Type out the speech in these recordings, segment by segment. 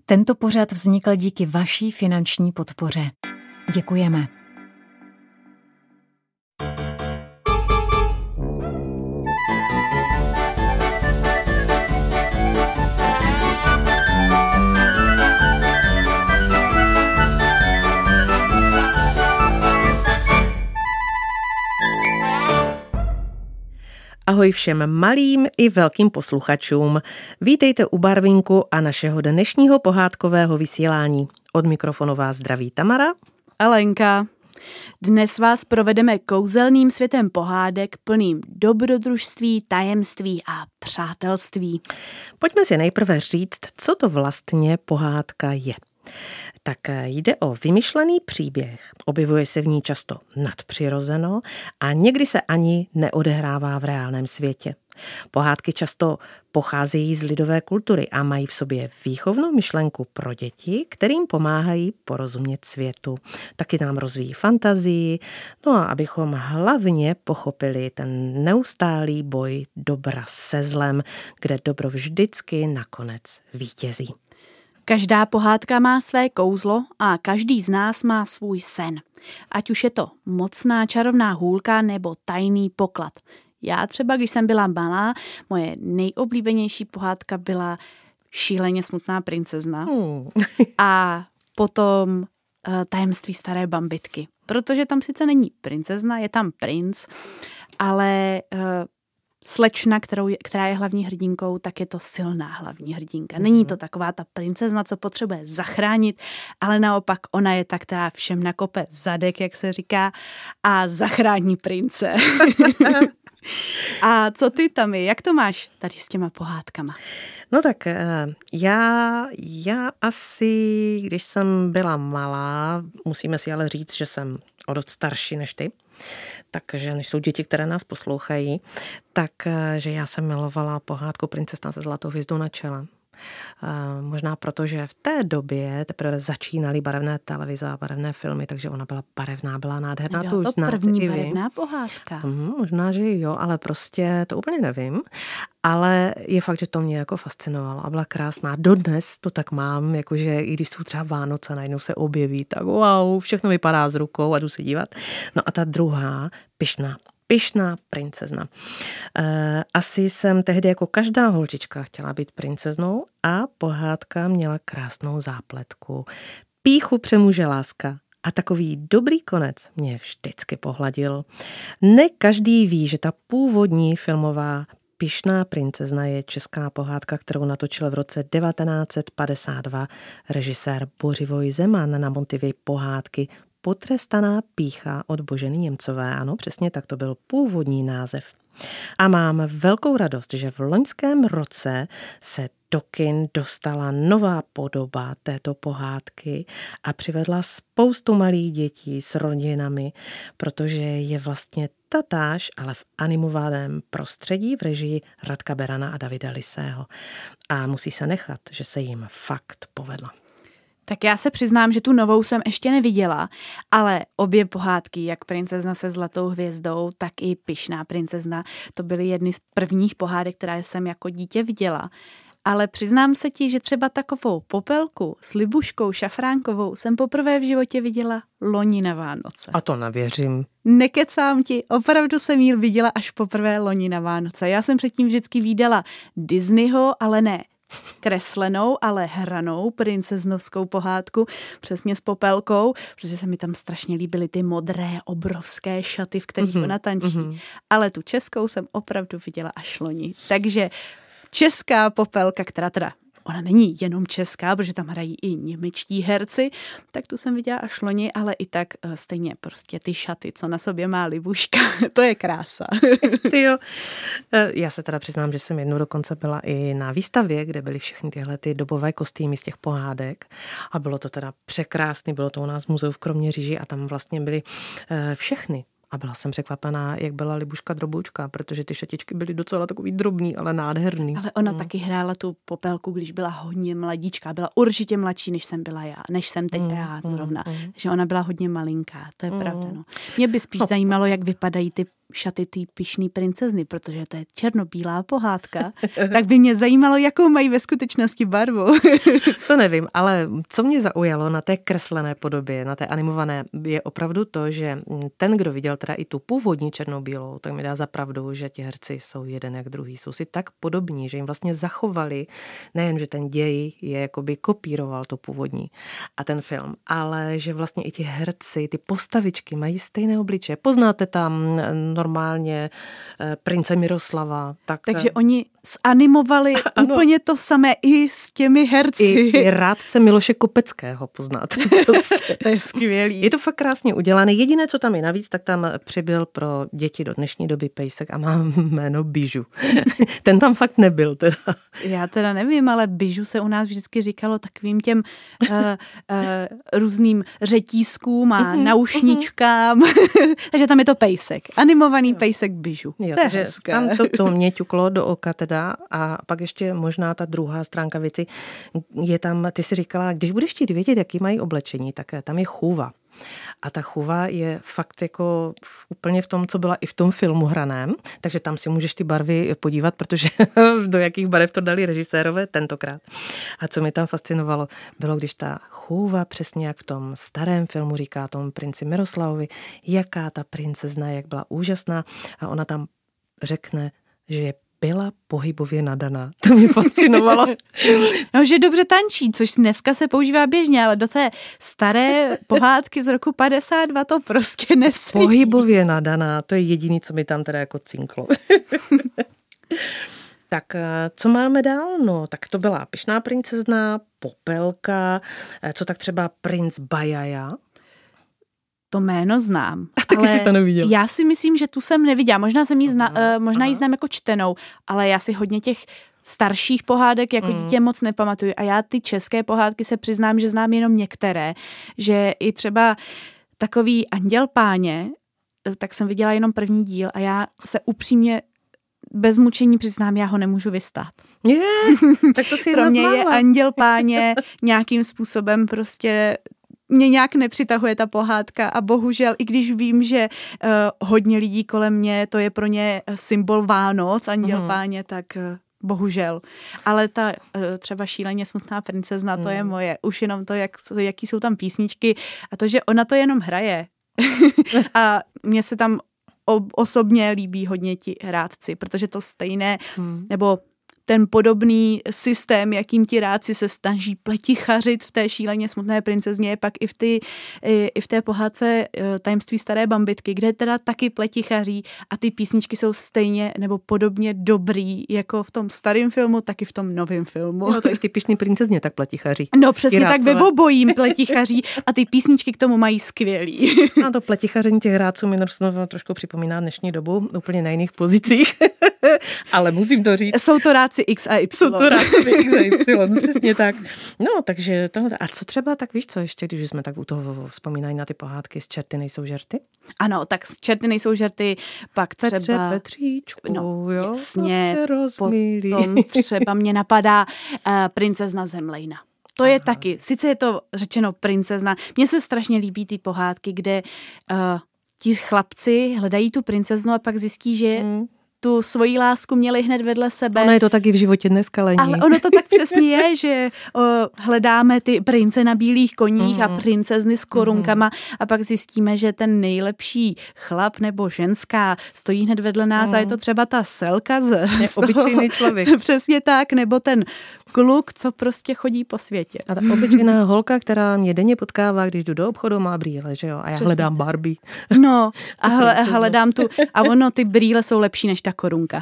Tento pořad vznikl díky vaší finanční podpoře. Děkujeme. Ahoj všem malým i velkým posluchačům. Vítejte u Barvinku a našeho dnešního pohádkového vysílání. Od mikrofonu vás zdraví Tamara a Lenka. Dnes vás provedeme kouzelným světem pohádek plným dobrodružství, tajemství a přátelství. Pojďme si nejprve říct, co to vlastně pohádka je. Tak jde o vymyšlený příběh. Objevuje se v ní často nadpřirozeno a někdy se ani neodehrává v reálném světě. Pohádky často pocházejí z lidové kultury a mají v sobě výchovnou myšlenku pro děti, kterým pomáhají porozumět světu. Taky nám rozvíjí fantazii, no a abychom hlavně pochopili ten neustálý boj dobra se zlem, kde dobro vždycky nakonec vítězí. Každá pohádka má své kouzlo a každý z nás má svůj sen. Ať už je to mocná čarovná hůlka nebo tajný poklad. Já třeba, když jsem byla malá, moje nejoblíbenější pohádka byla Šíleně smutná princezna a potom Tajemství staré bambitky. Protože tam sice není princezna, je tam princ, ale slečna, která je hlavní hrdinkou, tak je to silná hlavní hrdinka. Není to taková ta princezna, co potřebuje zachránit, ale naopak ona je ta, která všem nakope zadek, jak se říká, a zachrání prince. A co ty, Tami, jak to máš tady s těma pohádkama? No tak já asi, když jsem byla malá, musíme si ale říct, že jsem o dost starší než ty, takže než jsou děti, které nás poslouchají, takže já jsem milovala pohádku Princezna se zlatou hvězdou na čele. Možná proto, že v té době teprve začínaly barevné televize a barevné filmy, takže ona byla barevná, byla nádherná. Nebyla to první barevná pohádka. Možná, že jo, ale prostě to úplně nevím. Ale je fakt, že to mě jako fascinovalo a byla krásná. Dodnes to tak mám, jakože i když jsou třeba Vánoce, najednou se objeví, tak wow, všechno vypadá z rukou a jdu se dívat. No a ta druhá, Pyšná princezna. Asi jsem tehdy jako každá holčička chtěla být princeznou a pohádka měla krásnou zápletku. Pýchu přemůže láska a takový dobrý konec mě vždycky pohladil. Ne každý ví, že ta původní filmová Pyšná princezna je česká pohádka, kterou natočil v roce 1952 režisér Bořivoj Zeman na motivy pohádky Potrestaná pýcha od Boženy Němcové. Ano, přesně tak to byl původní název. A mám velkou radost, že v loňském roce se do kin dostala nová podoba této pohádky a přivedla spoustu malých dětí s rodinami, protože je vlastně tatáž, ale v animovaném prostředí v režii Radka Berana a Davida Lisého. A musí se nechat, že se jim fakt povedla. Tak já se přiznám, že tu novou jsem ještě neviděla, ale obě pohádky, jak Princezna se zlatou hvězdou, tak i Pyšná princezna, to byly jedny z prvních pohádek, které jsem jako dítě viděla. Ale přiznám se ti, že třeba takovou Popelku s Libuškou Šafránkovou jsem poprvé v životě viděla loni na Vánoce. A to nevěřím. Nekecám ti, opravdu jsem ji viděla až poprvé loni na Vánoce. Já jsem předtím vždycky vídala Disneyho, ale ne kreslenou, ale hranou princeznovskou pohádku, přesně s Popelkou, protože se mi tam strašně líbily ty modré, obrovské šaty, v kterých ona tančí. Ale tu českou jsem opravdu viděla až loni. Takže česká Popelka, která teda ona není jenom česká, protože tam hrají i němečtí herci, tak tu jsem viděla až loni, ale i tak stejně prostě ty šaty, co na sobě má Libuška, to je krása. Tyjo. Já se teda přiznám, že jsem jednou dokonce byla i na výstavě, kde byly všechny tyhle ty dobové kostýmy z těch pohádek a bylo to teda překrásný, bylo to u nás v muzeu v Kroměříži a tam vlastně byly všechny. A byla jsem překvapená, jak byla Libuška droboučka, protože ty šatičky byly docela takový drobný, ale nádherný. Ale ona taky hrála tu Popelku, když byla hodně mladíčka. Byla určitě mladší, než jsem byla já, než jsem teď já zrovna. Že ona byla hodně malinká, to je pravda. No. Mě by spíš zajímalo, jak vypadají ty šaty té pyšný princezny, protože to je černobílá pohádka, tak by mě zajímalo, jakou mají ve skutečnosti barvu. To nevím, ale co mě zaujalo na té kreslené podobě, na té animované, je opravdu to, že ten, kdo viděl teda i tu původní černobílou, tak mi dá za pravdu, že ti herci jsou jeden jak druhý. Jsou si tak podobní, že jim vlastně zachovali, nejen, že ten děj je jakoby kopíroval to původní a ten film, ale že vlastně i ti herci, ty postavičky mají stejné obličeje. Poznáte tam normálně prince Miroslava. Takže oni zanimovali úplně to samé i s těmi herci. I rádce Miloše Kopeckého poznáte. Prostě. To je skvělý. Je to fakt krásně udělané. Jediné, co tam je navíc, tak tam přibyl pro děti do dnešní doby pejsek a má jméno Bižu. Ten tam fakt nebyl teda. Já teda nevím, ale Bižu se u nás vždycky říkalo takovým těm různým řetízkům a naušničkám. Takže tam je to pejsek. Animovaný pejsek Bižu. Jo, to je hezké. Tam to mě ťuklo do oka teda a pak ještě možná ta druhá stránka věci je tam, ty si říkala, když budeš chtít vědět, jaký mají oblečení, tak tam je chůva. A ta chůva je fakt jako úplně v tom, co byla i v tom filmu hraném, takže tam si můžeš ty barvy podívat, protože do jakých barev to dali režisérové tentokrát. A co mi tam fascinovalo, bylo, když ta chůva přesně jak v tom starém filmu říká tomu princi Miroslavovi, jaká ta princezna, jak byla úžasná a ona tam řekne, že je byla pohybově nadaná. To mě fascinovalo. No, že dobře tančí, což dneska se používá běžně, ale do té staré pohádky z roku 52 to prostě nesedí. Pohybově nadaná, to je jediný, co mi tam teda jako cinklo. Tak co máme dál? No, tak to byla Pyšná princezna, Popelka, co tak třeba princ Bajaja. To jméno znám. A taky si to neviděl. Já si myslím, že tu jsem neviděla. Možná jsem jí možná ji znám jako čtenou, ale já si hodně těch starších pohádek jako dítě moc nepamatuju. A já ty české pohádky se přiznám, že znám jenom některé. Že i třeba takový Anděl páně, tak jsem viděla jenom první díl a já se upřímně bez mučení přiznám, já ho nemůžu vystát. Tak to si pro mě je Anděl páně nějakým způsobem prostě mě nějak nepřitahuje ta pohádka a bohužel, i když vím, že hodně lidí kolem mě, to je pro ně symbol Vánoc, Anděl páně, tak bohužel. Ale ta třeba Šíleně smutná princezna, to je moje. Už jenom to, jaký jsou tam písničky a to, že ona to jenom hraje. A mně se tam osobně líbí hodně ti rádci, protože to stejné, nebo ten podobný systém, jakým ti rádci se snaží pletichařit v té Šíleně smutné princezně, je pak i v té pohádce Tajemství staré bambitky, kde teda taky pletichaří a ty písničky jsou stejně nebo podobně dobrý, jako v tom starém filmu, tak i v tom novém filmu. No to i v ty Pyšné princezně tak pletichaří. No přesně tak, ve obojím pletichaří a ty písničky k tomu mají skvělý. No to pletichaření těch rádců mi trošku připomíná dnešní dobu, úplně na jiných pozicích, ale musím to říct. Jsou to rádci X a Y. Jsou to rádci X a Y, přesně tak. No, takže tohle. A co třeba, tak víš co ještě, když jsme tak u toho vzpomínají na ty pohádky, z Čerty nejsou žerty? Ano, tak z Čerty nejsou žerty, pak třeba... Petříčku, no, jo? jasně, potom třeba mě napadá Princezna Zemlejna. To je taky, sice je to řečeno princezna, mně se strašně líbí ty pohádky, kde ti chlapci hledají tu princeznu a pak zjistí, že tu svoji lásku měli hned vedle sebe. Ono je to taky v životě dneska, Lení. Ale ono to tak přesně je, že hledáme ty prince na bílých koních a princezny s korunkama a pak zjistíme, že ten nejlepší chlap nebo ženská stojí hned vedle nás a je to třeba ta Selka z obyčejný člověk. Přesně tak, nebo ten kluk, co prostě chodí po světě. A ta obyčejná holka, která mě denně potkává, když jdu do obchodu, má brýle, že jo? A já hledám Barbie. No, a hledám tu, a ono, ty brýle jsou lepší než ta korunka.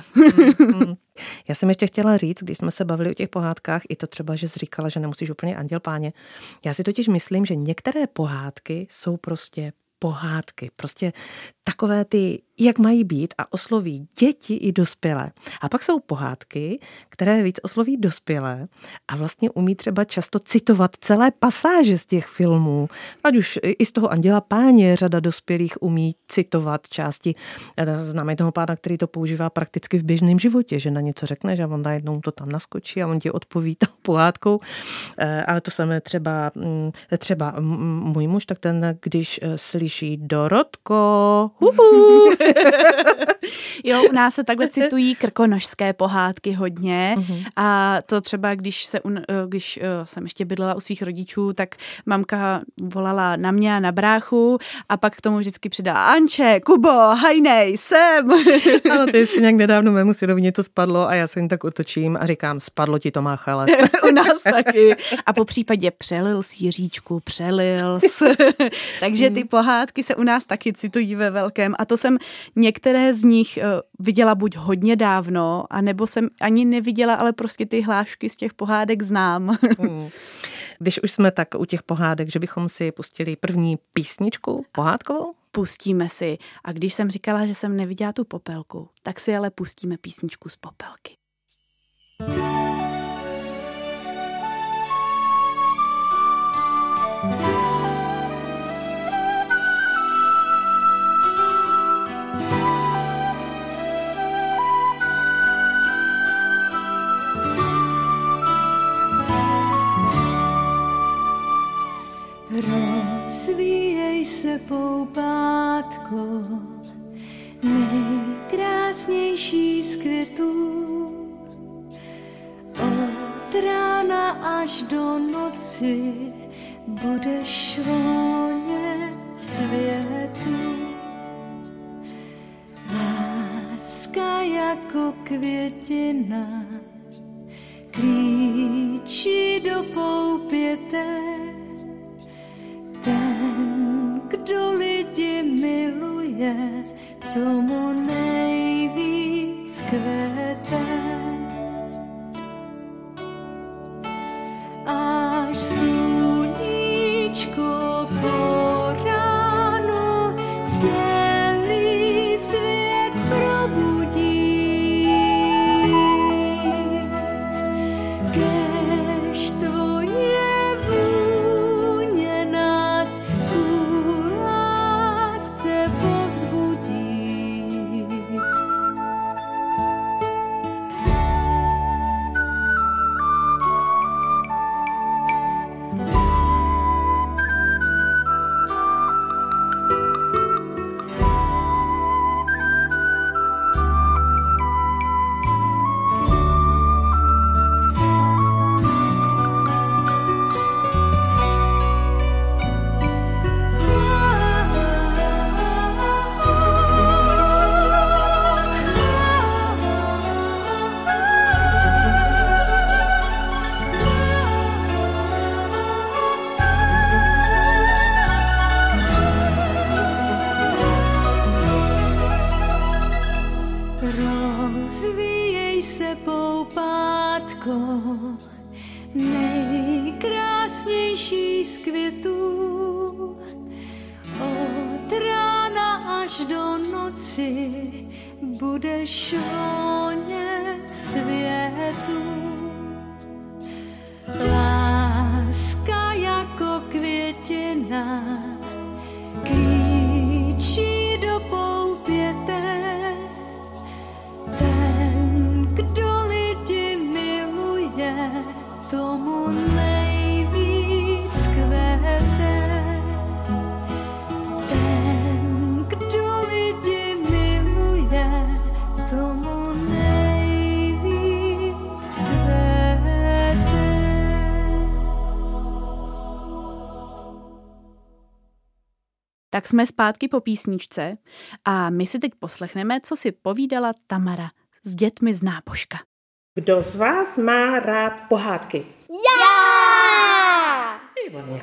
Já jsem ještě chtěla říct, když jsme se bavili o těch pohádkách, i to třeba, že jsi říkala, že nemusíš úplně Anděl páně. Já si totiž myslím, že některé pohádky jsou prostě pohádky. Prostě takové ty, jak mají být a osloví děti i dospělé. A pak jsou pohádky, které víc osloví dospělé a vlastně umí třeba často citovat celé pasáže z těch filmů. Ať už i z toho Anděla páně řada dospělých umí citovat části. Známe toho pána, který to používá prakticky v běžném životě, že na něco řekne, že on najednou to tam naskočí a on ti odpoví tou pohádkou. Ale to samé třeba můj muž, tak ten, když slyší Dorotko, Jo, u nás se takhle citují krkonošské pohádky hodně a to třeba, když jsem ještě bydlela u svých rodičů, tak mamka volala na mě a na bráchu a pak k tomu vždycky přidá Anče, Kubo, hajnej, sem. Ano, to je nějak nedávno mému synovi to spadlo a já se jim tak otočím a říkám, spadlo ti to, má chalet. U nás taky. A po případě přelil s Jiříčku, přelil s. Takže ty pohádky se u nás taky citují ve velkém a to jsem některé z nich viděla buď hodně dávno, anebo jsem ani neviděla, ale prostě ty hlášky z těch pohádek znám. Když už jsme tak u těch pohádek, že bychom si pustili první písničku pohádkovou? Pustíme si. A když jsem říkala, že jsem neviděla tu Popelku, tak si ale pustíme písničku z Popelky. Rozvíjej se, poupátko, nejkrásnější z květů. Od rána až do noci budeš vonět světu. Láska jako květina klíčí do poupěte. Ten, kdo lidi miluje, tomu nejvíc kvete. Až sluníčko po ránu celý svět probudí. Kéž tvoje vůně nás ku lásce povzbudí. Rozvíjej se, poupátko, nejkrásnější z květů. Od rána až do noci budeš vonět světu. Láska jako květina klíčí do poupěte. Ten, kdo lidi miluje, tomu nejvíc kvete. Ten, kdo lidi miluje, tomu nejvíc kvete. Tak jsme zpátky po písničce a my si teď poslechneme, co si povídala Tamara s dětmi z nábožka. Kdo z vás má rád pohádky? Já! Výborně.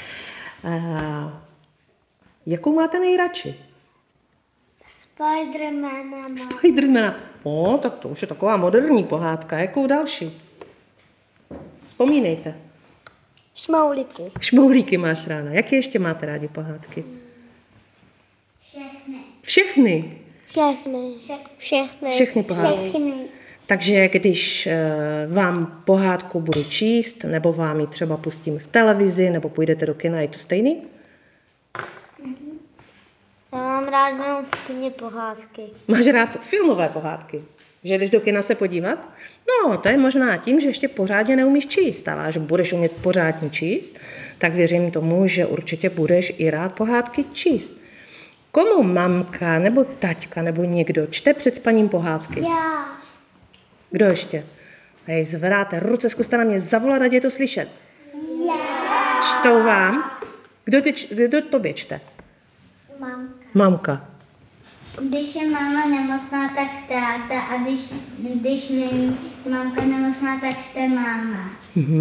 Jakou máte nejradši? Spidermana. Spidermana. Tak to už je taková moderní pohádka. Jakou další? Vzpomínejte. Šmoulíky. Šmoulíky máš ráda. Jaké ještě máte rádi pohádky? Všechny? Všechny pohádky. Takže když vám pohádku budu číst, nebo vám ji třeba pustím v televizi, nebo půjdete do kina, je to stejný? Já mám rád jenom v kině pohádky. Máš rád filmové pohádky? Že jdeš do kina se podívat? No, to je možná tím, že ještě pořádně neumíš číst, ale až budeš umět pořádně číst, tak věřím tomu, že určitě budeš i rád pohádky číst. Komu mamka nebo taťka nebo někdo čte před spaním pohádky? Já. Kdo ještě? Hej, zvedáte ruce, zkuste na mě zavolat, ať je to slyšet. Já. Čtou vám? Kdo tobě čte? Mamka. Mamka. Když je máma nemocná, tak táta a když není mamka nemocná, tak jste máma.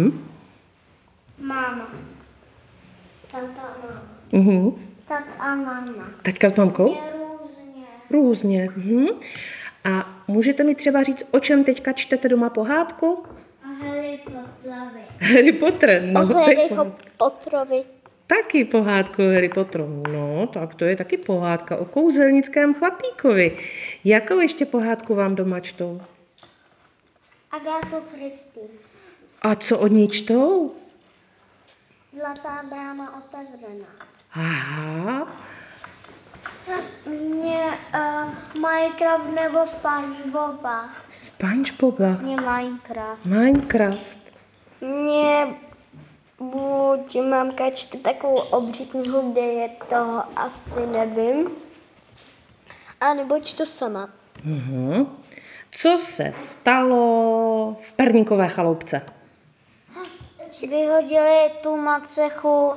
Máma. Táta a máma. Tak a máma. Taťka s mamkou? Je různě. Různě. A můžete mi třeba říct, o čem teďka čtete doma pohádku? A Harry Potterovi. Harry Potter. No, to je Potterovi. taky pohádku o Harry Potteru. No, tak to je taky pohádka o kouzelnickém chlapíkovi. Jakou ještě pohádku vám doma čtou? Agátu Christy. A co od ní čtou? Zlatá brána otevřená. Aha. Mě Minecraft nebo SpongeBoba. SpongeBoba. Mě Minecraft. Minecraft. Mě buď mamka čte takovou obří knihu, kde je to, asi nevím. A nebo čtu sama. Co se stalo v Perníkové chaloupce? Vyhodili tu macechu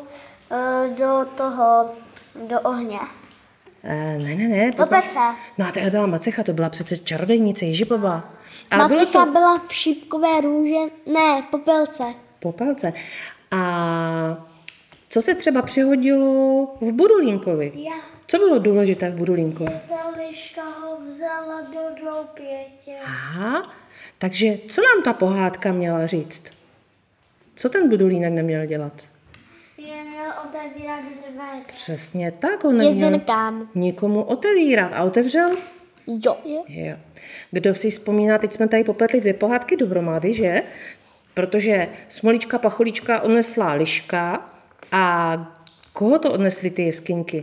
do ohně. Ne. Do pece. No a to byla macecha, to byla přece čarodejnice Ježibaba. Ale Macecha byla v šípkové růže, ne, v popelce. Popelce. A co se třeba přihodilo v Budulínkovi? Já. Co bylo důležité v Budulínkovi? Ta liška ho vzala do dloupětě. Aha, takže co nám ta pohádka měla říct? Co ten Budulínek neměl dělat? Je měl otevírat dveře. Přesně tak, on neměl Jezinkám. nikomu otevírat. A otevřel? Jo. Jo. Kdo si vzpomíná, teď jsme tady popletli 2 pohádky dohromady, že? Protože Smolička Pacholíčka odnesla liška a koho to odnesly ty jeskyňky?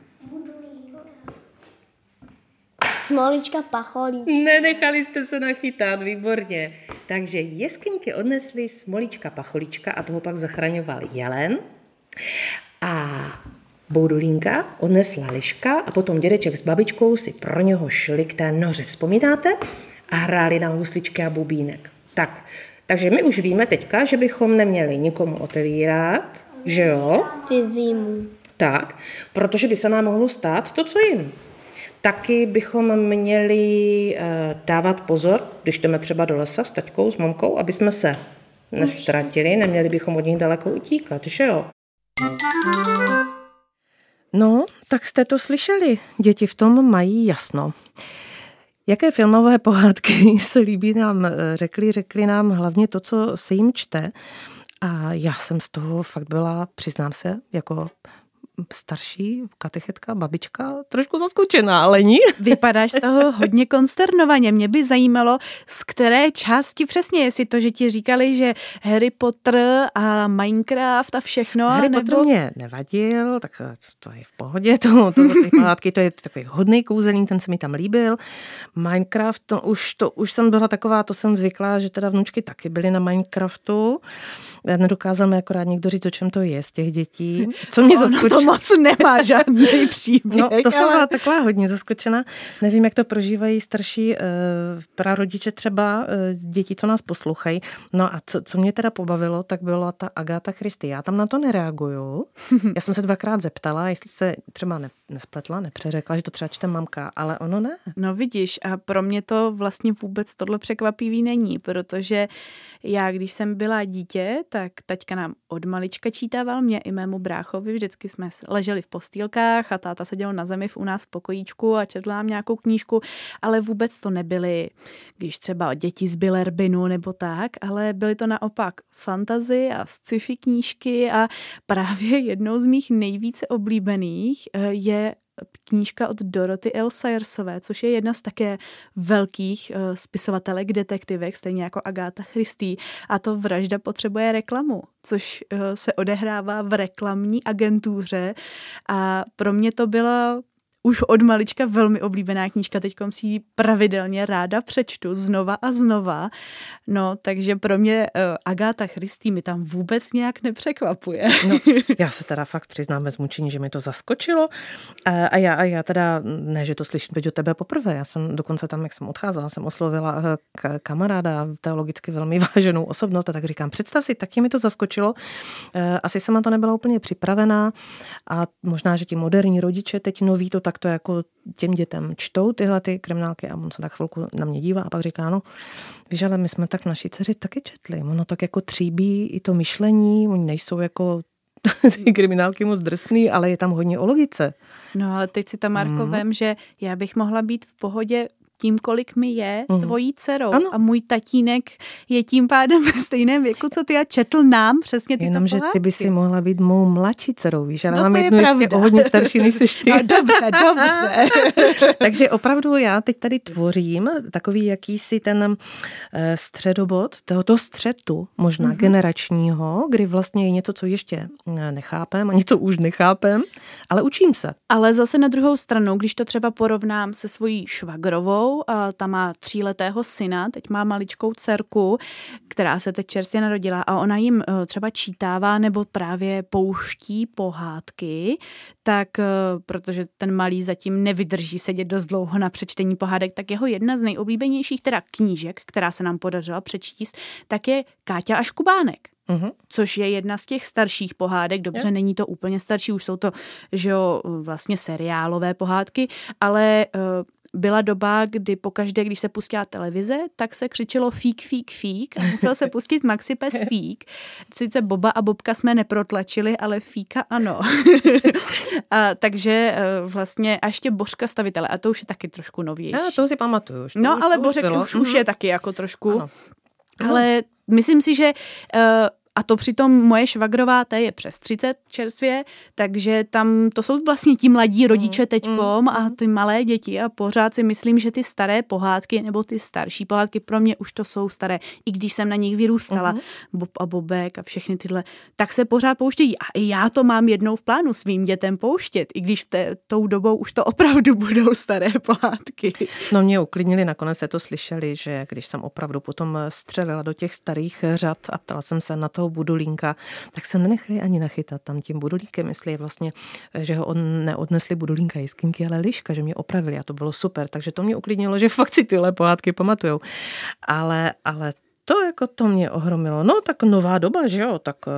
Smolička Pacholí. Nenechali jste se nachytat, výborně. Takže jeskyňky odnesly Smolička Pacholíčka a toho pak zachraňoval jelen. A Boudulínka odnesla liška a potom dědeček s babičkou si pro něho šli k té noře. Vzpomínáte? A hráli na husličky a bubínek. Takže my už víme teďka, že bychom neměli nikomu otevírat, že jo? Cizímu. Tak, protože by se nám mohlo stát to, co jim. Taky bychom měli dávat pozor, když jdeme třeba do lesa s taťkou, s mamkou, aby jsme se nestratili, neměli bychom od nich daleko utíkat, že jo? No, tak jste to slyšeli. Děti v tom mají jasno. Jaké filmové pohádky se líbí nám, řekli nám hlavně to, co se jim čte. A já jsem z toho fakt byla, přiznám se, jako starší katechetka, babička, trošku zaskočená, ale ní. Vypadáš z toho hodně konsternovaně. Mě by zajímalo, z které části přesně, jestli to, že ti říkali, že Harry Potter a Minecraft a všechno. Harry Potter mě nevadil, tak to je v pohodě, ty pohádky, to je takový hodný kouzelník, ten se mi tam líbil. Minecraft, to už jsem byla taková, to jsem zvykla, že teda vnučky taky byly na Minecraftu. Nedokázal mi akorát někdo říct, o čem to je z těch dětí. Co mě zaskočilo? Moc nemá žádný příběh. No, to jsem byla taková hodně zaskočena. Nevím, jak to prožívají starší prarodiče třeba děti, co nás poslouchají. No a co mě teda pobavilo, tak byla ta Agáta Christie. Já tam na to nereaguju. Já jsem se 2krát zeptala, jestli se třeba nespletla, nepřeřekla, že to třeba čte mamka, ale ono ne. No vidíš, a pro mě to vlastně vůbec tohle překvapivý není, protože já, když jsem byla dítě, tak taťka nám od malička čítával, mě i mému bráchovi, vždycky jsme leželi v postýlkách a táta seděl na zemi u nás v pokojíčku a četl nám nějakou knížku, ale vůbec to nebyly, když třeba děti z Bilerbinu nebo tak, ale byly to naopak fantasy a sci-fi knížky a právě jednou z mých nejvíce oblíbených je knížka od Dorothy L. Sayersové, což je jedna z také velkých spisovatelek, detektivek, stejně jako Agáta Christie. A to Vražda potřebuje reklamu, což se odehrává v reklamní agentuře. A pro mě to byla už od malička velmi oblíbená knížka, teďkom si ji pravidelně ráda přečtu znova a znova. No, takže pro mě Agáta Christie mi tam vůbec nějak nepřekvapuje. No, já se teda fakt přiznám bez mučení, že mi to zaskočilo. A já teda, ne, že to slyším teď od tebe poprvé, já jsem dokonce tam, jak jsem odcházela, jsem oslovila kamaráda, teologicky velmi váženou osobnost a tak říkám, představ si, taky mi to zaskočilo. Asi jsem na to nebyla úplně připravená a možná, že ti moderní rodiče teď noví to takto jako těm dětem čtou tyhle ty kriminálky a on se tak chvilku na mě dívá a pak říká, no, víš, ale my jsme tak naši dceři taky četli. Ono tak jako tříbí i to myšlení, oni nejsou jako ty kriminálky moc drsný, ale je tam hodně o logice. No ale teď si, Tamarko, vem, že já bych mohla být v pohodě tím, kolik mi je tvojí dcerou. Ano. A můj tatínek je tím pádem ve stejném věku, co ty, a četl nám přesně tyto pohádky. Jenomže ty by si mohla být mou mladší dcerou, víš, ale mám to jednu ještě o hodně starší, než jsi ty. No dobře. Takže opravdu já teď tady tvořím takový jakýsi ten středobod, tohoto střetu, možná generačního, kdy vlastně je něco, co ještě nechápem a něco už nechápem, ale učím se. Ale zase na druhou stranu, když to třeba porovnám se svojí švagrovou, a ta má 3letého syna, teď má maličkou dcerku, která se teď čerstvě narodila a ona jim třeba čítává nebo právě pouští pohádky, tak protože ten malý zatím nevydrží sedět dost dlouho na přečtení pohádek, tak jeho jedna z nejoblíbenějších teda knížek, která se nám podařila přečíst, tak je Káťa a Škubánek. Což je jedna z těch starších pohádek, dobře, není to úplně starší, už jsou to, že jo, vlastně seriálové pohádky, ale byla doba, kdy pokaždé, když se pustila televize, tak se křičelo fík, fík, fík a musel se pustit Maxipes Fík. Sice Boba a Bobka jsme neprotlačili, ale Fíka ano. Takže vlastně a ještě Božka stavitele, a to už je taky trošku novější. To si pamatuju. No, ale Božek už je taky jako trošku. Ano. Ale myslím si, že a to přitom moje švagrová, ta je přes 30 čerstvě, takže tam to jsou vlastně ti mladí rodiče teďkom a ty malé děti a pořád si myslím, že ty staré pohádky nebo ty starší pohádky pro mě už to jsou staré, i když jsem na nich vyrůstala, Bob a Bobek a všechny tyhle, tak se pořád pouštějí a i já to mám jednou v plánu svým dětem pouštět, i když tou dobou už to opravdu budou staré pohádky. No mě uklidnili, nakonec se to slyšeli, že když jsem opravdu potom střelila do těch starých řad a ptala jsem se na toho Budulínka, tak se nenechali ani nachytat tam tím Budulínkem, myslí vlastně, že ho neodnesli Budulínka jiskyňky, ale liška, že mě opravili a to bylo super, takže to mě uklidnilo, že fakt si tyhle pohádky pamatujou. Ale to mě ohromilo. No tak nová doba, že jo, tak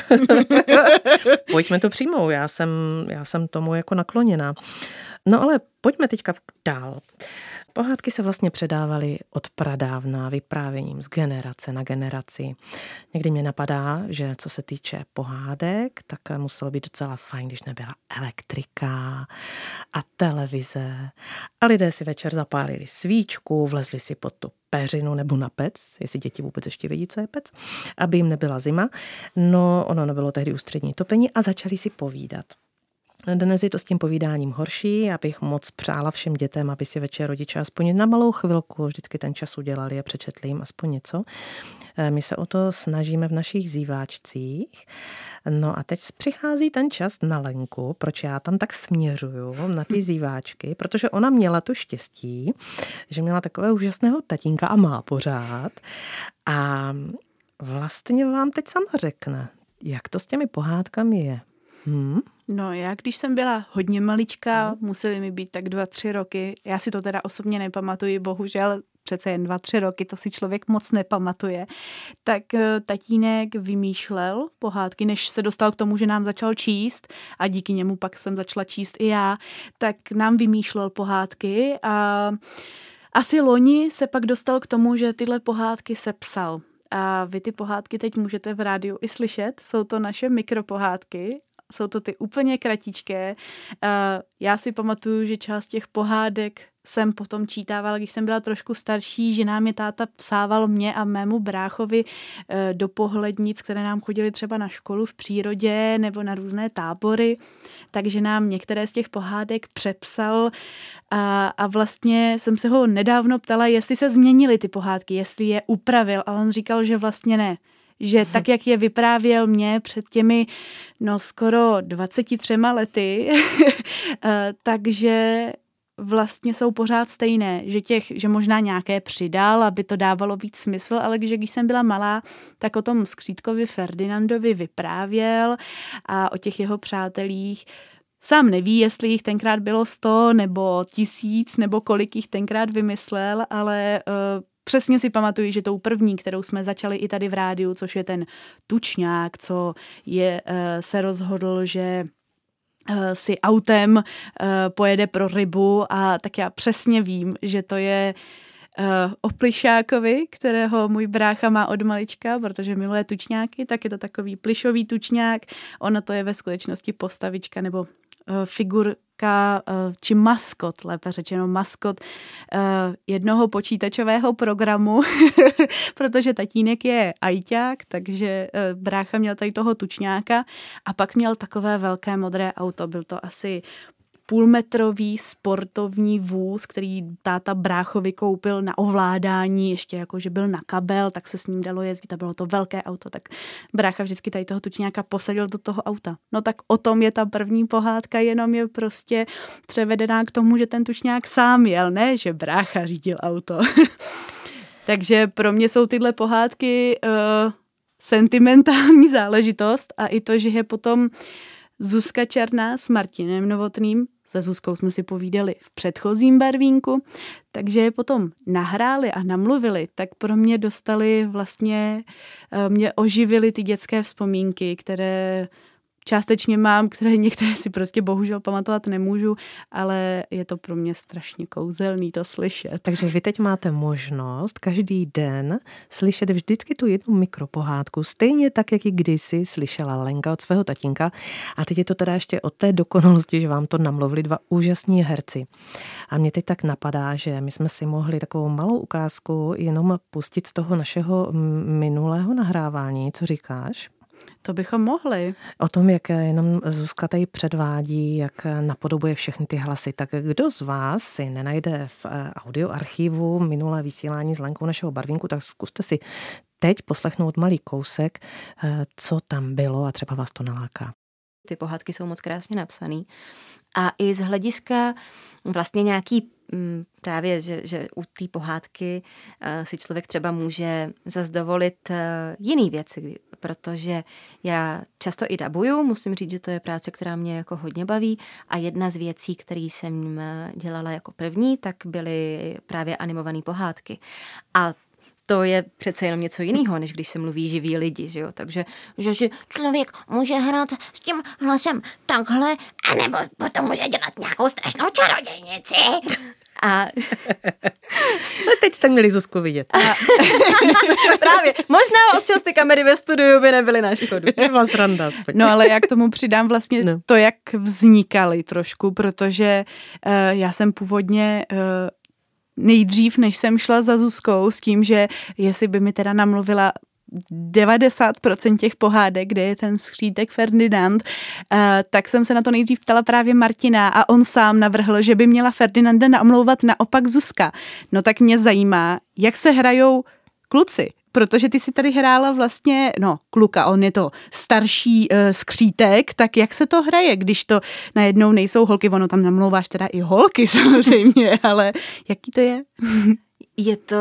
pojďme to přijmout, já jsem tomu jako nakloněná. No ale pojďme teďka dál. Pohádky se vlastně předávaly od pradávna vyprávěním z generace na generaci. Někdy mě napadá, že co se týče pohádek, tak muselo být docela fajn, když nebyla elektrika a televize. A lidé si večer zapálili svíčku, vlezli si pod tu peřinu nebo na pec, jestli děti vůbec ještě vědí, co je pec, aby jim nebyla zima. No, ono nebylo tehdy ústřední topení a začali si povídat. Dnes je to s tím povídáním horší, já bych moc přála všem dětem, aby si večer rodiče aspoň na malou chvilku vždycky ten čas udělali a přečetli jim aspoň něco. My se o to snažíme v našich zíváčcích. No a teď přichází ten čas na Lenku, proč já tam tak směřuju na ty zíváčky, protože ona měla to štěstí, že měla takového úžasného tatínka a má pořád. A vlastně vám teď sama řekne, jak to s těmi pohádkami je. No já, když jsem byla hodně maličká, museli mi být tak 2-3 roky, já si to teda osobně nepamatuji, bohužel přece jen 2-3 roky, to si člověk moc nepamatuje, tak tatínek vymýšlel pohádky, než se dostal k tomu, že nám začal číst a díky němu pak jsem začala číst i já, tak nám vymýšlel pohádky a asi loni se pak dostal k tomu, že tyhle pohádky sepsal. A vy ty pohádky teď můžete v rádiu i slyšet, jsou to naše mikropohádky, jsou to ty úplně kratičké. Já si pamatuju, že část těch pohádek jsem potom čítávala, když jsem byla trošku starší, že nám je táta psával mě a mému bráchovi do pohlednic, které nám chodili třeba na školu v přírodě nebo na různé tábory, takže nám některé z těch pohádek přepsal a vlastně jsem se ho nedávno ptala, jestli se změnily ty pohádky, jestli je upravil a on říkal, že vlastně ne. že tak, jak je vyprávěl mě před těmi skoro 23 lety, takže vlastně jsou pořád stejné, že možná nějaké přidal, aby to dávalo víc smysl, ale když jsem byla malá, tak o tom skřítkovi Ferdinandovi vyprávěl a o těch jeho přátelích. Sám neví, jestli jich tenkrát bylo 100 nebo 1000 nebo kolik jich tenkrát vymyslel, ale přesně si pamatuju, že tou první, kterou jsme začali i tady v rádiu, což je ten tučňák, co se rozhodl, že si autem pojede pro rybu a tak já přesně vím, že to je o plišákovi, kterého můj brácha má od malička, protože miluje tučňáky, tak je to takový plišový tučňák. Ono to je ve skutečnosti postavička nebo figurka či maskot, lépe řečeno maskot jednoho počítačového programu, protože tatínek je ajťák, takže brácha měl tady toho tučňáka a pak měl takové velké modré auto. Byl to asi půlmetrový sportovní vůz, který táta bráchovi koupil na ovládání, ještě jako, že byl na kabel, tak se s ním dalo jezdit a bylo to velké auto, tak brácha vždycky tady toho tučňáka posadil do toho auta. No tak o tom je ta první pohádka, jenom je prostě převedená k tomu, že ten tučňák sám jel, ne, že brácha řídil auto. Takže pro mě jsou tyhle pohádky sentimentální záležitost a i to, že je potom Zuzka Černá s Martinem Novotným, se Zuzkou jsme si povídali v předchozím barvínku, takže je potom nahráli a namluvili, tak pro mě dostali vlastně, mě oživily ty dětské vzpomínky, které částečně mám, které některé si prostě bohužel pamatovat nemůžu, ale je to pro mě strašně kouzelný to slyšet. Takže vy teď máte možnost každý den slyšet vždycky tu jednu mikropohádku, stejně tak, jak ji kdysi slyšela Lenka od svého tatínka. A teď je to teda ještě od té dokonalosti, že vám to namluvili dva úžasní herci. A mě teď tak napadá, že my jsme si mohli takovou malou ukázku jenom pustit z toho našeho minulého nahrávání. Co říkáš? To bychom mohli. O tom, jak jenom Zuzka tady předvádí, jak napodobuje všechny ty hlasy. Tak kdo z vás si nenajde v audioarchivu minulé vysílání s Lenkou našeho barvínku, tak zkuste si teď poslechnout malý kousek, co tam bylo a třeba vás to naláká. Ty pohádky jsou moc krásně napsaný. A i z hlediska vlastně nějaký právě, že u té pohádky si člověk třeba může zase dovolit jiný věci, protože já často i dabuju, musím říct, že to je práce, která mě jako hodně baví a jedna z věcí, které jsem dělala jako první, tak byly právě animované pohádky. A to je přece jenom něco jiného, než když se mluví živí lidi, že jo? Takže že si člověk může hrát s tím hlasem takhle, anebo potom může dělat nějakou strašnou čarodějnici. A teď jste měli Zuzku vidět. Právě, možná občas ty kamery ve studiu by nebyly na škodu. Je vás randa. No ale já k tomu přidám vlastně to, jak vznikaly trošku, protože já jsem původně nejdřív, než jsem šla za Zuzkou s tím, že jestli by mi teda namluvila 90% těch pohádek, kde je ten skřítek Ferdinand, tak jsem se na to nejdřív ptala právě Martina a on sám navrhl, že by měla Ferdinanda namlouvat naopak Zuzka. No tak mě zajímá, jak se hrajou kluci, protože ty si tady hrála vlastně, kluka, on je to starší skřítek, tak jak se to hraje, když to najednou nejsou holky, ono tam namlouváš teda i holky samozřejmě, ale jaký to je? Je to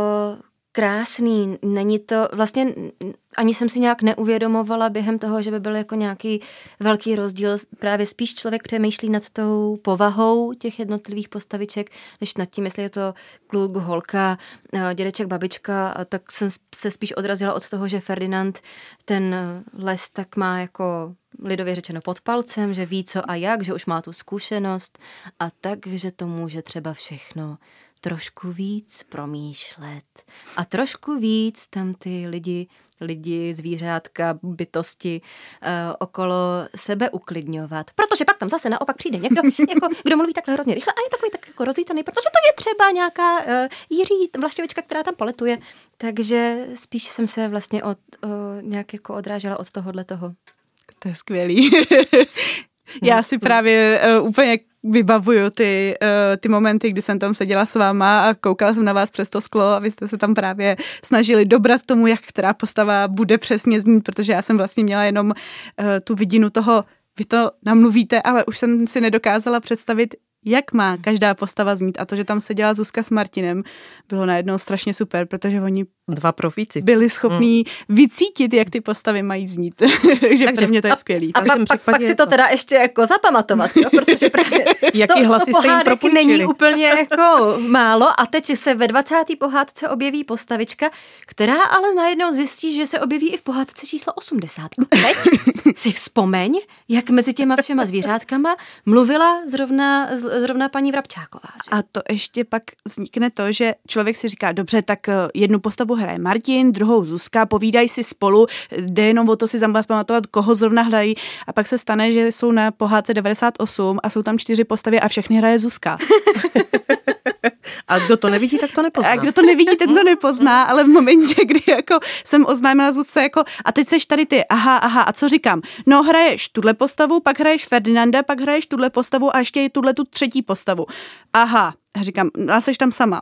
krásný, není to, vlastně ani jsem si nějak neuvědomovala během toho, že by byl jako nějaký velký rozdíl, právě spíš člověk přemýšlí nad tou povahou těch jednotlivých postaviček, než nad tím, jestli je to kluk, holka, dědeček, babička, tak jsem se spíš odrazila od toho, že Ferdinand ten les tak má jako lidově řečeno pod palcem, že ví co a jak, že už má tu zkušenost a tak, že to může třeba všechno trošku víc promýšlet a trošku víc tam ty lidi, zvířátka, bytosti okolo sebe uklidňovat. Protože pak tam zase naopak přijde někdo, jako, kdo mluví takhle hrozně rychle a je takový tak jako rozlítaný, protože to je třeba nějaká Jiří Vlašťovička, která tam poletuje. Takže spíš jsem se vlastně nějak jako odrážela od tohohle toho. To je skvělý. Já si právě úplně vybavuju ty momenty, kdy jsem tam seděla s váma a koukala jsem na vás přes to sklo a vy jste se tam právě snažili dobrat tomu, jak která postava bude přesně znít, protože já jsem vlastně měla jenom tu vidinu toho, vy to namluvíte, ale už jsem si nedokázala představit, jak má každá postava znít. A to, že tam seděla Zuzka s Martinem, bylo najednou strašně super, protože oni 2 profíci byli schopní vycítit, jak ty postavy mají znít. Takže pro mě to je skvělý. A pak si to teda ještě jako zapamatovat, jo? Protože právě 100 pohádek není úplně jako málo a teď se ve 20. pohádce objeví postavička, která ale najednou zjistí, že se objeví i v pohádce číslo 80. A teď si vzpomeň, jak mezi těma všema zvířátkama mluvila zrovna paní Vrabčáková. Že? A to ještě pak vznikne to, že člověk si říká, dobře, tak jednu postavu hraje Martin, druhou Zuzka, povídají si spolu, jde jenom o to si zapamatovat, koho zrovna hrají a pak se stane, že jsou na pohádce 98 a jsou tam 4 postavy a všechny hraje Zuzka. A kdo to nevidí, tak to nepozná. A kdo to nevidí, ten to nepozná, ale v momentě, kdy jako jsem oznámila Zuzce jako a teď seš tady ty, aha, a co říkám? No hraješ tuhle postavu, pak hraješ Ferdinanda, pak hraješ tuhle postavu a ještě tuhle tu třetí postavu. Aha, a říkám, a seš tam sama.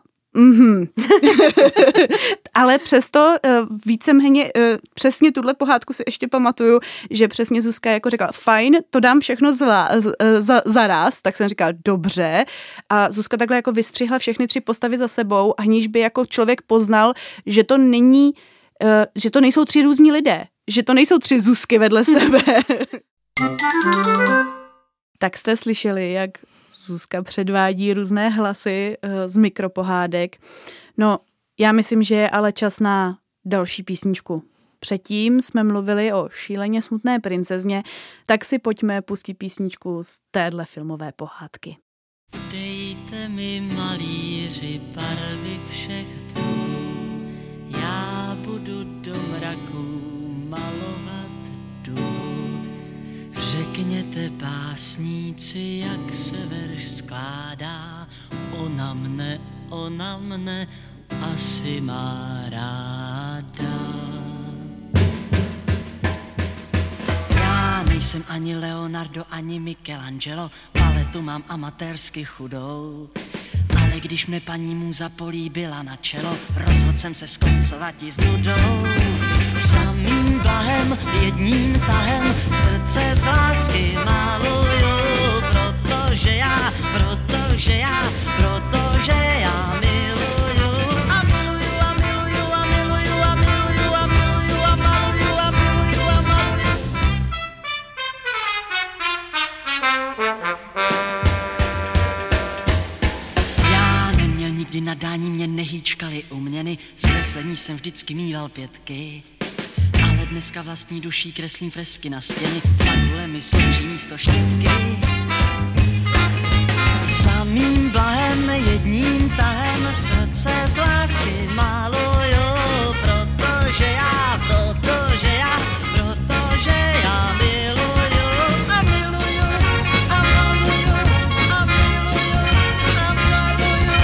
Ale přesto víceméně přesně tuhle pohádku si ještě pamatuju, že přesně Zuzka jako řekla, fajn, to dám všechno zaraz, tak jsem říkala, dobře. A Zuzka takhle jako vystřihla všechny 3 postavy za sebou, aniž by jako člověk poznal, že to není, že to nejsou 3 různí lidé, že to nejsou 3 Zuzky vedle sebe. Tak jste slyšeli, jak Zuzka předvádí různé hlasy z mikropohádek. No, já myslím, že je ale čas na další písničku. Předtím jsme mluvili o šíleně smutné princezně, tak si pojďme pustit písničku z téhle filmové pohádky. Dejte mi malíři barvy všech druhů, já budu do mraku malovat důl. Řekněte básníci, jak se verš skládá, ona mne asi má ráda. Já nejsem ani Leonardo, ani Michelangelo, paletu mám amatérsky chudou. Ale když mne paní můza políbila na čelo, rozhodl jsem se skoncovati s nudou. Samým blahem, jedním tahem, srdce z lásky maluju, protože já miluju a miluju a miluju a miluju a miluju a miluju a maluju a miluju a maluju. Já neměl nikdy nadání, mě nehýčkali uměny, z kreslení jsem vždycky mýval 5. Ale dneska vlastní duší kreslím fresky na stěně, fagule mi slouží místo štětky. Samým blahem, jedním tahem, srdce z lásky maluju, protože já miluju a miluju a maluju a miluju a maluju.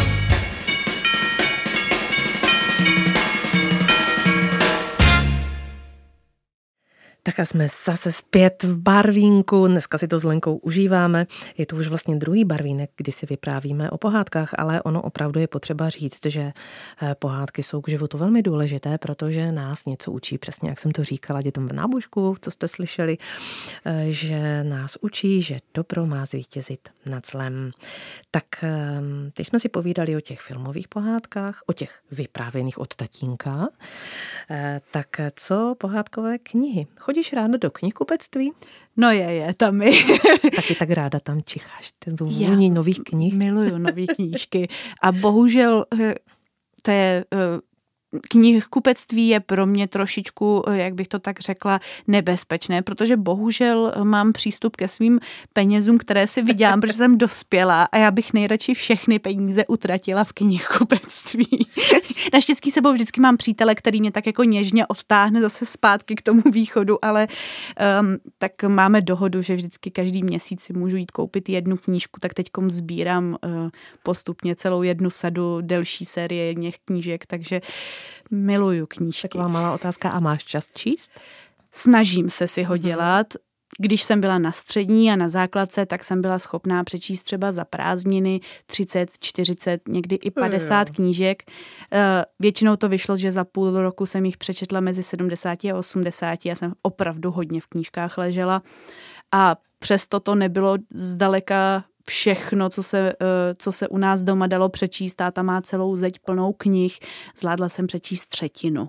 Tak a jsme zase zpět v barvínku. Dneska si to s Lenkou užíváme. Je to už vlastně druhý barvínek, kdy si vyprávíme o pohádkách, ale ono opravdu je potřeba říct, že pohádky jsou k životu velmi důležité, protože nás něco učí, přesně jak jsem to říkala dětem v nábožku, co jste slyšeli, že nás učí, že dobro má zvítězit nad zlem. Tak teď jsme si povídali o těch filmových pohádkách, o těch vyprávěných od tatínka. Tak co pohádkové knihy? Chodíš ráno do knihkupectví? No tam je. Taky tak ráda tam čicháš. To vůni nových knih. Miluju nový knížky. A bohužel to je knihkupectví je pro mě trošičku, jak bych to tak řekla, nebezpečné, protože bohužel mám přístup ke svým penězům, které si vydělám, protože jsem dospělá a já bych nejradši všechny peníze utratila v knihkupectví. Naštěstí sebou vždycky mám přítele, který mě tak jako něžně odtáhne zase zpátky k tomu východu, ale tak máme dohodu, že vždycky každý měsíc si můžu jít koupit jednu knížku, tak teďkom sbírám postupně celou jednu sadu delší série knížek, takže miluju knížky. Taková malá otázka, a máš čas číst? Snažím se si ho dělat. Když jsem byla na střední a na základce, tak jsem byla schopná přečíst třeba za prázdniny 30, 40, někdy i 50 knížek. Většinou to vyšlo, že za půl roku jsem jich přečetla mezi 70 a 80. Já jsem opravdu hodně v knížkách ležela a přesto to nebylo zdaleka všechno, co se u nás doma dalo přečíst. Táta má celou zeď plnou knih. Zvládla jsem přečíst 1/3.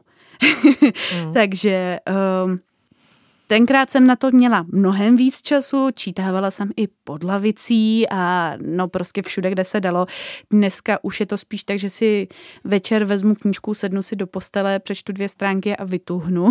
Takže tenkrát jsem na to měla mnohem víc času, čítávala jsem i pod lavicí a no prostě všude, kde se dalo. Dneska už je to spíš tak, že si večer vezmu knížku, sednu si do postele, přečtu 2 stránky a vytuhnu.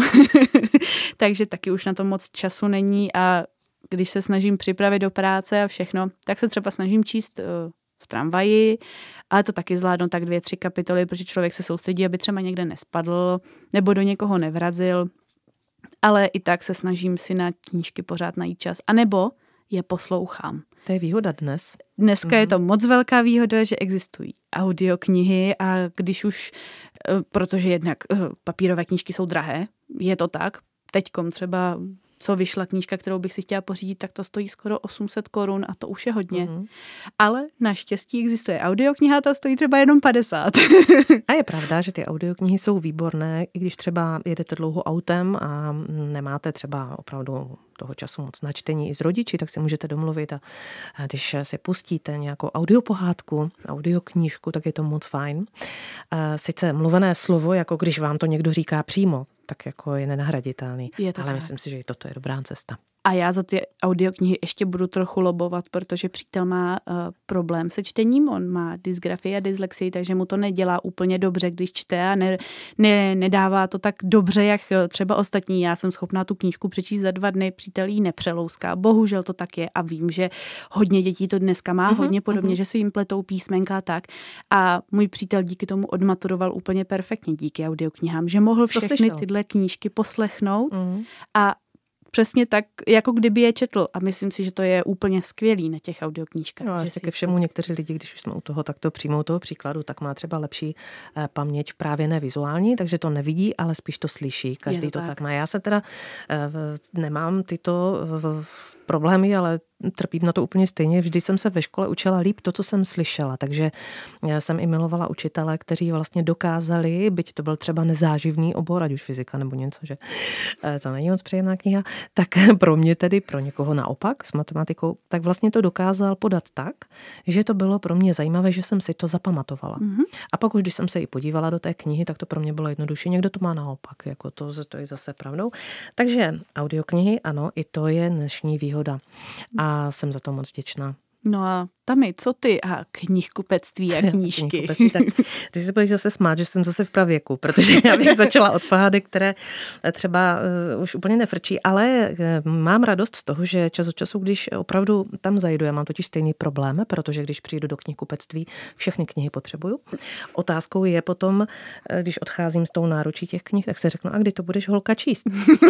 Takže taky už na to moc času není a když se snažím připravit do práce a všechno, tak se třeba snažím číst v tramvaji, ale to taky zvládnu tak 2-3 kapitoly, protože člověk se soustředí, aby třeba někde nespadl nebo do někoho nevrazil. Ale i tak se snažím si na knížky pořád najít čas. A nebo je poslouchám. To je výhoda dnes. Dneska je to moc velká výhoda, že existují audioknihy a když už, protože jednak papírové knížky jsou drahé, je to tak, teďkom třeba co vyšla knížka, kterou bych si chtěla pořídit, tak to stojí skoro 800 korun a to už je hodně. Ale naštěstí existuje audiokniha, ta stojí třeba jenom 50. A je pravda, že ty audioknihy jsou výborné, i když třeba jedete dlouho autem a nemáte třeba opravdu toho času moc na čtení i s rodiči, tak si můžete domluvit a když si pustíte nějakou audiopohádku, audioknížku, tak je to moc fajn. Sice mluvené slovo, jako když vám to někdo říká přímo, tak jako je nenahraditelný. Ale tak. Myslím si, že i toto je dobrá cesta. A já za ty audioknihy ještě budu trochu lobovat, protože přítel má problém se čtením, on má dysgrafii a dyslexii, takže mu to nedělá úplně dobře, když čte a nedává to tak dobře, jak třeba ostatní. Já jsem schopná tu knížku přečíst za 2 dny, přítel jí nepřelouská. Bohužel to tak je a vím, že hodně dětí to dneska má hodně podobně, že si jim pletou písmenka tak. A můj přítel díky tomu odmaturoval úplně perfektně díky audioknihám, že mohl všechny tyhle knížky poslechnout a přesně tak, jako kdyby je četl. A myslím si, že to je úplně skvělý na těch audioknížkách. No a ke všemu někteří lidi, když už jsme u toho takto přijmou toho příkladu, tak má třeba lepší paměť právě nevizuální, takže to nevidí, ale spíš to slyší. Každý to tak má. Já se teda nemám tyto problémy, ale trpím na to úplně stejně. Vždy jsem se ve škole učila líp to, co jsem slyšela, takže jsem i milovala učitele, kteří vlastně dokázali, byť to byl třeba nezáživný obor, ať už fyzika nebo něco, že to není moc příjemná kniha, tak pro mě tedy, pro někoho naopak s matematikou, tak vlastně to dokázal podat tak, že to bylo pro mě zajímavé, že jsem si to zapamatovala. A pak už, když jsem se i podívala do té knihy, tak to pro mě bylo jednodušší. Někdo to má naopak, jako to je zase pravdou. Takže audioknihy, ano, i to je dnešní výhoda. A jsem za to moc vděčná. No a Tami, co ty a knihkupectví a knížky? Tak ty se budeš zase smát, že jsem zase v pravěku, protože já bych začala od pohádek, které třeba už úplně nefrčí, ale mám radost z toho, že čas od času, když opravdu tam zajdu, já mám totiž stejný problém, protože když přijdu do knihkupectví, všechny knihy potřebuju. Otázkou je potom, když odcházím z tou náručí těch knih, tak se řeknu, a kdy to budeš holka číst?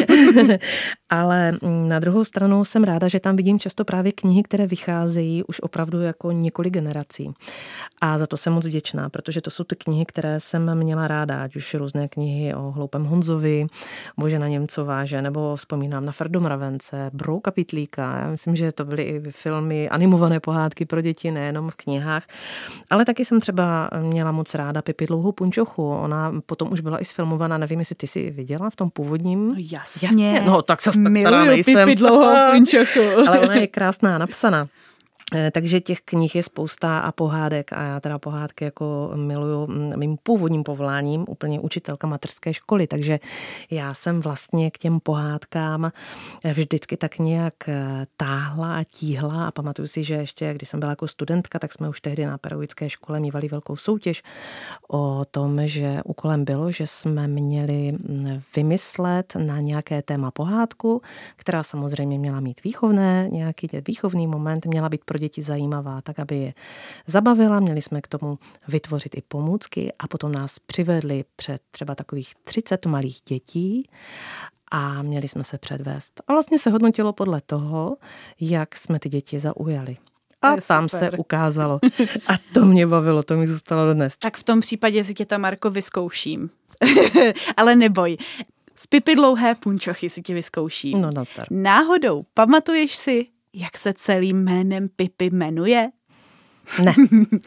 Ale na druhou stranu jsem ráda, že tam vidím často právě knihy, které vycházejí už opravdu jako několik generací. A za to jsem moc vděčná, protože to jsou ty knihy, které jsem měla ráda, ať už různé knihy o Hloupém Honzovi, Božena Němcová, že, nebo vzpomínám na Ferdu Mravence, Brouka Pytlíka. Já myslím, že to byly i filmy, animované pohádky pro děti, nejenom v knihách. Ale taky jsem třeba měla moc ráda Pipi Dlouhou punčochu. Ona potom už byla i sfilmovaná, nevím, jestli ty si viděla v tom původním. No jasně. No tak se miluju Pipi Dlouhou punčochu. Ale ona je krásná, napsaná. Takže těch knih je spousta a pohádek a já teda pohádky jako miluju mým původním povoláním, úplně učitelka mateřské školy, takže já jsem vlastně k těm pohádkám vždycky tak nějak táhla a tíhla a pamatuju si, že ještě, když jsem byla jako studentka, tak jsme už tehdy na pedagogické škole mívali velkou soutěž o tom, že úkolem bylo, že jsme měli vymyslet na nějaké téma pohádku, která samozřejmě měla mít nějaký výchovný moment, měla být pro děti zajímavá, tak aby je zabavila. Měli jsme k tomu vytvořit i pomůcky a potom nás přivedli před třeba takových 30 malých dětí a měli jsme se předvést. A vlastně se hodnotilo podle toho, jak jsme ty děti zaujali. A tam se ukázalo. A to mě bavilo, to mi zůstalo dodnes. Tak v tom případě si tě tam, Marko, vyzkouším. Ale neboj. z Pipi dlouhé punčochy si tě vyzkouším. No. Náhodou pamatuješ si, jak se celým jménem Pipi jmenuje? Ne.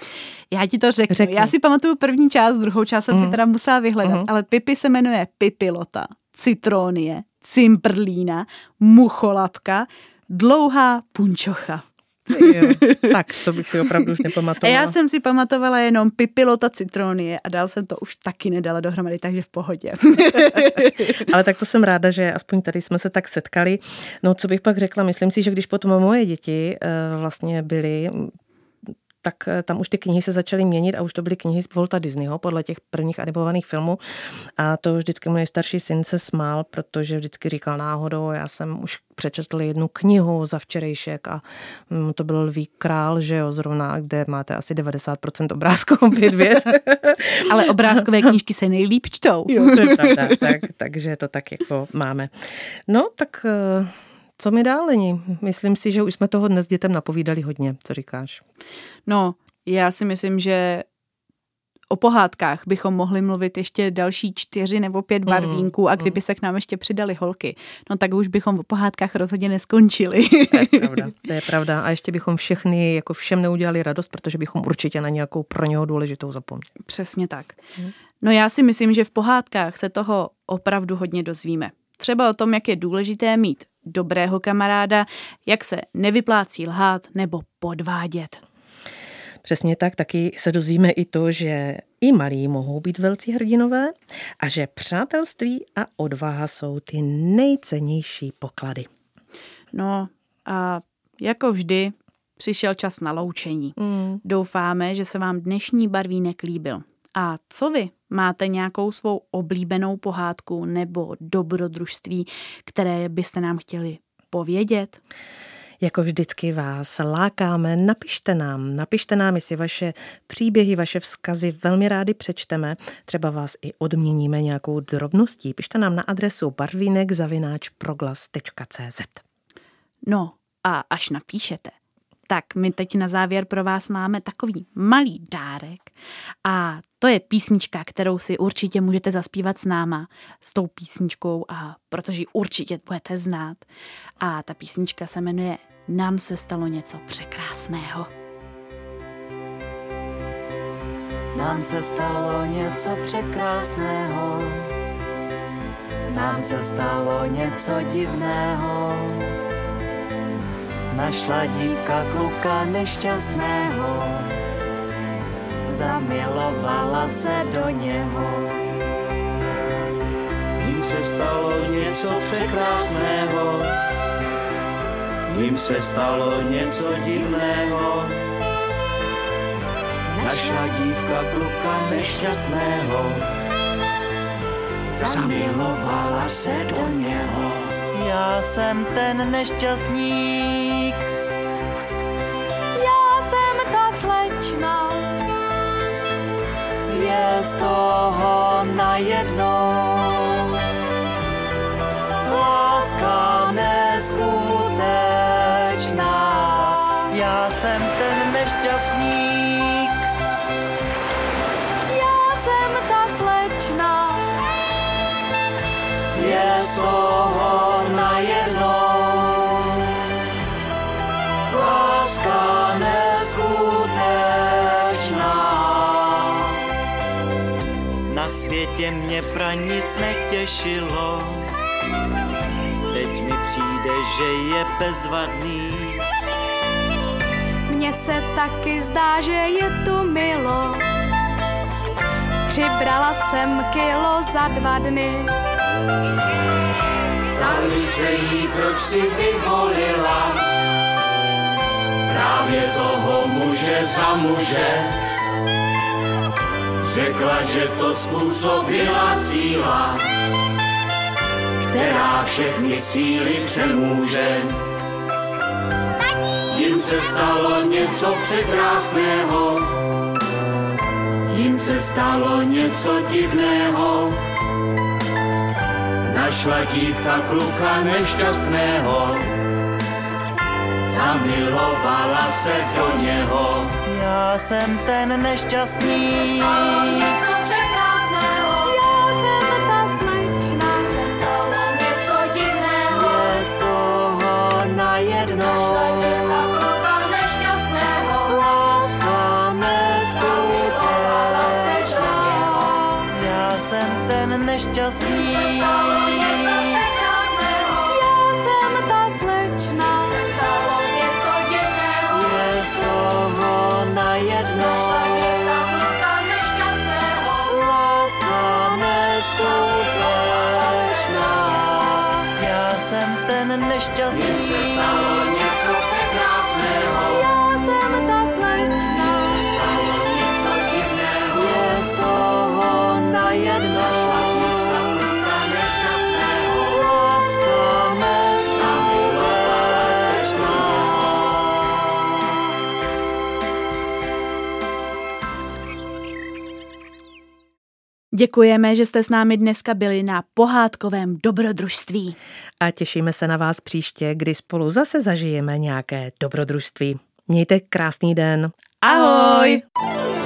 Já ti to řeknu. Já si pamatuju první část, druhou část jsem si teda musela vyhledat, ale Pipi se jmenuje Pipilota, Citronie, Cimprlína, Mucholapka, dlouhá punčocha. Jo, tak, to bych si opravdu už nepamatovala. A já jsem si pamatovala jenom Pipilota, Citronie a dál jsem to už taky nedala dohromady, takže v pohodě. Ale tak to jsem ráda, že aspoň tady jsme se tak setkali. No, co bych pak řekla, myslím si, že když potom moje děti vlastně byly, tak tam už ty knihy se začaly měnit a už to byly knihy z Walta Disneyho podle těch prvních animovaných filmů. A to vždycky můj nejstarší syn se smál, protože vždycky říkal náhodou, já jsem už přečetl jednu knihu za včerejšek a to byl Lví král, že jo, zrovna, kde máte asi 90% obrázků, 5 vět. Ale obrázkové knížky se nejlíp čtou. Jo, to je pravda, takže to tak jako máme. No, tak co mi dál, Leni? Myslím si, že už jsme toho dnes dětem napovídali hodně. Co říkáš? No, já si myslím, že o pohádkách bychom mohli mluvit ještě další 4 nebo 5 barvínků a kdyby se k nám ještě přidali holky, no tak už bychom o pohádkách rozhodně neskončili. To je pravda. A ještě bychom všechny, jako všem neudělali radost, protože bychom určitě na nějakou pro něho důležitou zapomněli. Přesně tak. No já si myslím, že v pohádkách se toho opravdu hodně dozvíme. Třeba o tom, jak je důležité mít dobrého kamaráda, jak se nevyplácí lhát nebo podvádět. Přesně tak, taky se dozvíme i to, že i malí mohou být velcí hrdinové a že přátelství a odvaha jsou ty nejcennější poklady. No a jako vždy přišel čas na loučení. Doufáme, že se vám dnešní barvínek líbil. A co vy? Máte nějakou svou oblíbenou pohádku nebo dobrodružství, které byste nám chtěli povědět? Jako vždycky vás lákáme, napište nám, jestli vaše příběhy, vaše vzkazy velmi rádi přečteme, třeba vás i odměníme nějakou drobností. Pište nám na adresu barvínek@proglas.cz. No a až napíšete, tak my teď na závěr pro vás máme takový malý dárek a to je písnička, kterou si určitě můžete zaspívat s náma, s tou písničkou, a protože ji určitě budete znát. A ta písnička se jmenuje Nám se stalo něco překrásného. Nám se stalo něco překrásného, nám se stalo něco divného. Našla dívka kluka nešťastného, zamilovala se do něho. Jim se stalo něco překrásného, jim se stalo něco divného. Našla dívka kluka nešťastného, zamilovala se do něho. Já jsem ten nešťastník, Já jsem ta slečna, je z toho najednou. Láska neskutečná, já jsem ten nešťastník. já jsem ta slečna, Je z toho najednou. Láska neskutečná. Na světě mě pra nic netěšilo, teď mi přijde, že je bezvadný. mně se taky zdá, že je tu milo. Přibrala jsem kilo za 2 dny. Ptali se jí, proč si vyvolila právě toho muže za muže. Řekla, že to způsobila síla, která všechny síly přemůže. Jim se stalo něco překrásného, jim se stalo něco divného. Našla dívka kluka nešťastného, zamilovala se do něho. Já jsem ten nešťastný. Já jsem ta slečna, nešťastný. Se stalo něco překrásného. Já jsem ta slečna. Se stalo něco divného. Je z toho najednou. Našla děvka kluka nešťastného. Láska neskutečná. Já jsem ten nešťastný. Mně se stalo něco překrásného. Já jsem ta slečna. Se stalo něco divného. Je z toho najednou. Kluka nešťastného. Láska neskutečná. Děkujeme, že jste s námi dneska byli na pohádkovém dobrodružství. A těšíme se na vás příště, kdy spolu zase zažijeme nějaké dobrodružství. Mějte krásný den. Ahoj!